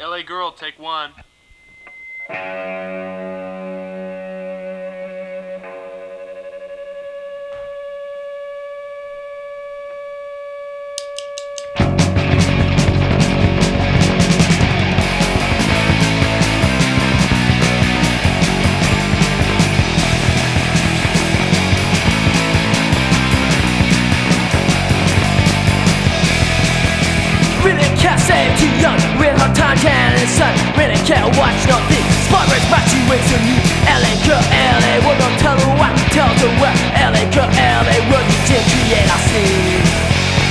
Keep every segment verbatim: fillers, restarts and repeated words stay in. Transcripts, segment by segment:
L A Girl, take one. Really can't say I'm too young, real hard time can and sun. Really can't watch nothing. Spotlights back to wait to me. L A girl, L A, well don't tell her what, tell her what. L A girl, L A, what you did create, I see.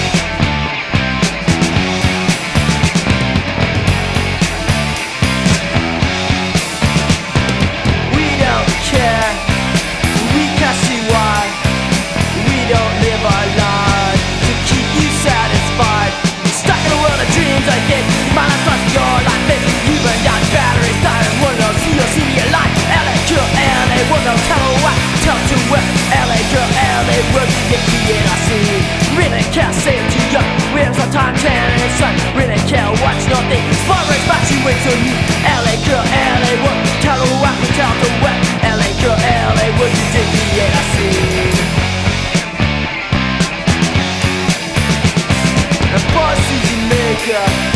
We don't care, we can't see why. We don't live our lives to keep you satisfied. Stuck in a world of dreams like this. My life's like your life is. You burn down batteries, tired, one no see you see me alive. L A girl, L A, one no tell her what, tell her to what. L A girl, L A, what you get create, I see. Really can't say I'm too young. We have some time, tan and sun. Really can't watch nothing. Spotlights back you wait on you. L A girl, L A, what, tell her what, tell her what. L A girl, L A, what you did create, I see. The boss is a maker.